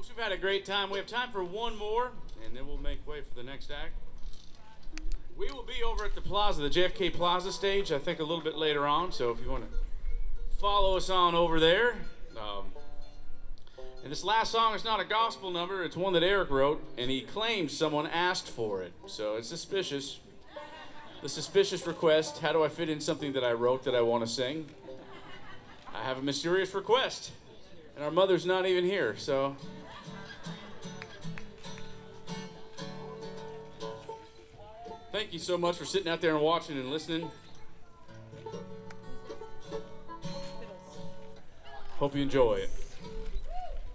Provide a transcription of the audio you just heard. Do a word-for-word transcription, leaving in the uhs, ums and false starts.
Folks, we've had a great time. We have time for one more, and then we'll make way for the next act. We will be over at the Plaza, the J F K Plaza stage, I think a little bit later on, so if you want to follow us on over there. Um, and this last song is not a gospel number, it's one that Eric wrote, and he claims someone asked for it, so it's suspicious. The suspicious request, how do I fit in something that I wrote that I want to sing? I have a mysterious request, and our mother's not even here, so... Thank you so much for sitting out there and watching and listening. Hope you enjoy it.